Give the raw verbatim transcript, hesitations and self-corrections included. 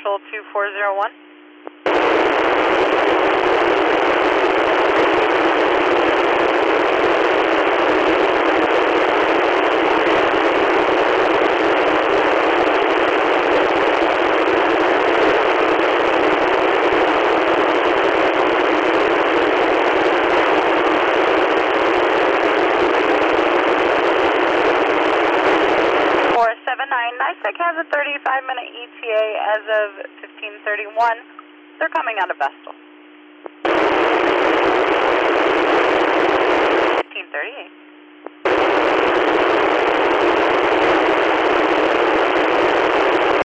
Control two four zero one. four seven nine, NYSEC has a thirty-five minute E T A as of fifteen thirty-one. They're coming out of Vestal. fifteen thirty-eight.